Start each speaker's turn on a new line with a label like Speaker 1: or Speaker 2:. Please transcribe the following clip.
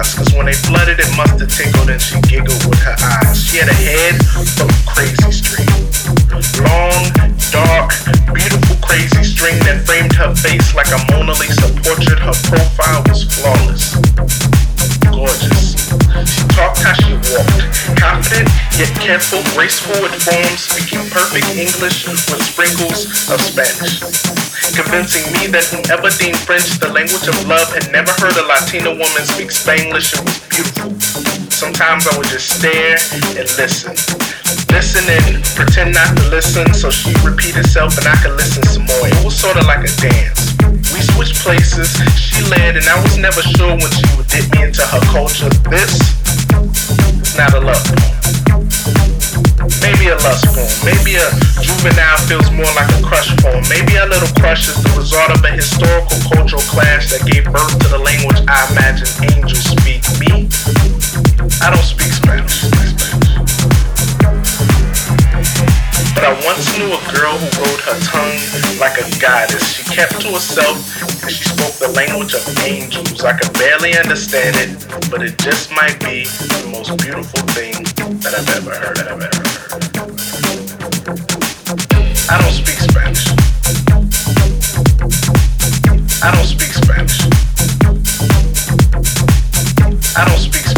Speaker 1: eyes, cause when they flooded it must have tickled and she giggled with her eyes. She had a head full of crazy string. Long, dark, beautiful crazy string that framed her face like a Mona Lisa portrait. Her profile was flawless. Gorgeous. She talked how she walked, confident yet careful, graceful with form, speaking perfect English with sprinkles of Spanish, convincing me that whoever deemed French the language of love had never heard a Latina woman speak Spanglish and was beautiful. Sometimes I would just stare and listen and pretend not to listen, so she'd repeat herself and I could listen some more. It was sort of like a dance. We switched places, she led, and I was never sure when she would dip me into her culture. This is not a love poem. Maybe a lust poem. Maybe a juvenile feels more like a crush poem. Maybe a little crush is the result of a historical cultural clash that gave birth to the language I imagine angels speak. Me? I don't speak Spanish. But I once knew a girl who rode her tongue like a goddess. She kept to herself and she spoke the language of angels. I could barely understand it, but it just might be the most beautiful thing that I've ever heard. I don't speak Spanish. I don't speak Spanish. I don't speak Spanish.